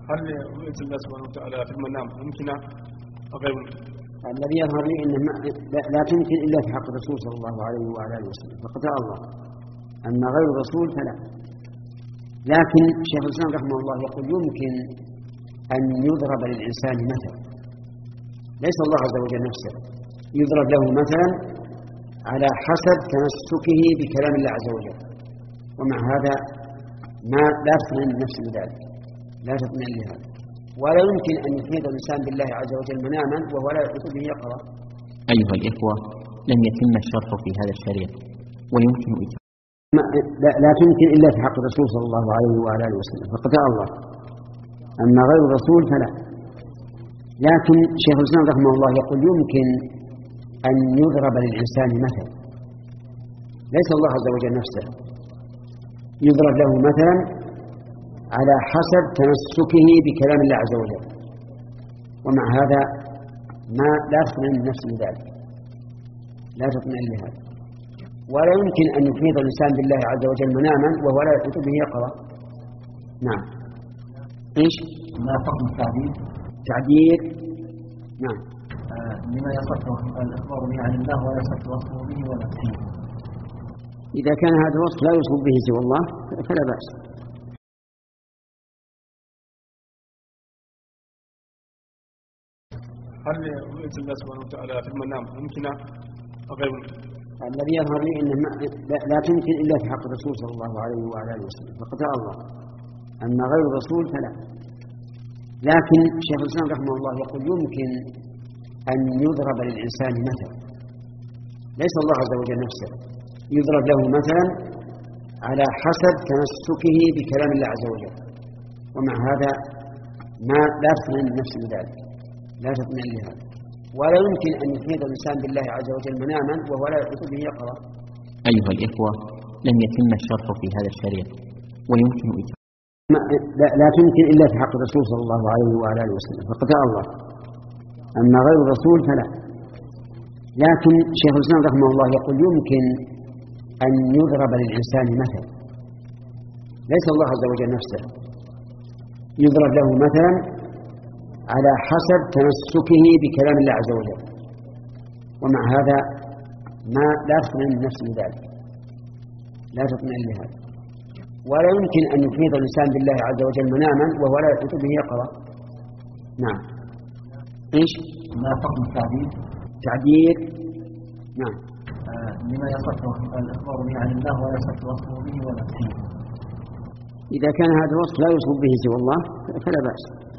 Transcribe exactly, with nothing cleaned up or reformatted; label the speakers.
Speaker 1: هل رؤية الله سبحانه وتعالى في المنام ممكنة أو غير ممكنة؟
Speaker 2: الذي يظهر لي أنه لا تمكن إلا في حق الرسول صلى الله عليه وعلى آله وسلم فقد الله. أما غير الرسول فلا. لكن شيخ الإسلام رحمه الله يقول يمكن أن يضرب للإنسان مثل، ليس الله عز وجل نفسه، يضرب له مثلا على حسب تمسكه بكلام الله عز وجل، ومع هذا ما لا تطمئن النفس بذلك، لا تطمئن لهذا. ولا يمكن أن يحيط الإنسان بالله عز وجل مناما وهو لا يحيط به يقظة.
Speaker 3: أيها الإخوة، لم يتم الشرح في هذا الشريط، ويمكن إتمام
Speaker 2: لا, لا تمكن إلا في حق الرسول صلى الله عليه وعلى آله وسلم فقد الله. أما غير الرسول فلا. لكن شيخ الإسلام رحمه الله يقول يمكن أن يضرب للإنسان مثل، ليس الله عز وجل نفسه، يضرب له مثلا على حسب تمسكه بكلام الله عز وجل، ومع هذا ما لا تطمئن النفس بذلك، لا تطمئن لهذا. ولا يمكن أن يحيط الإنسان بالله عز وجل مناما وهو لا يحيط به يقظة. نعم. إيش؟
Speaker 4: ما حكم التعبير؟
Speaker 2: تعبير. نعم.
Speaker 4: آه لما يصح الإخبار به عن الله ولا يصح وصفه به ولا فيه.
Speaker 2: إذا كان هذا الوصف لا يوصف به سوى الله فلا بأس.
Speaker 1: هل رؤية الله سبحانه وتعالى في المنام ممكنة أو غير ممكنة؟
Speaker 2: الذي يظهر لي أنه لا, لا تمكن إلا في حق الرسول صلى الله عليه وعلى آله وسلم فقد الله. أما غير الرسول فلا. لكن شيخ الإسلام رحمه الله يقول يمكن أن يضرب للإنسان مثل، ليس الله عز وجل نفسه، يضرب له مثلا على حسب تمسكه بكلام الله عز وجل، ومع هذا ما لا تطمئن النفس بذلك، لا تطمئن لهذا. ولا يمكن أن يحيط الإنسان بالله عز وجل مناما وهو لا يحيط به يقظة.
Speaker 3: أيها الإخوة، لم يتم الشرح في هذا الشريط، ويمكن إتمام
Speaker 2: لا, لا تمكن إلا في حق الرسول صلى الله عليه وعلى آله وسلم فقد الله. أما غير الرسول فلا. لكن شيخ الإسلام رحمه الله يقول يمكن أن يضرب للإنسان مثل، ليس الله عز وجل نفسه، يضرب له مثلا على حسب تمسكه بكلام الله عز وجل، ومع هذا ما لا تطمئن النفس بذلك، لا تطمئن لهذا. ولا يمكن أن يحيط الإنسان بالله عز وجل مناما وهو لا يحيط به يقظة. نعم. إيش؟
Speaker 4: ما حكم التعبير؟
Speaker 2: تعبير. نعم.
Speaker 4: آه لما يصح الإخبار به عن الله ولا يصح وصفه به ولا فيه.
Speaker 2: إذا كان هذا الوصف لا يوصف به سوى الله فلا بأس.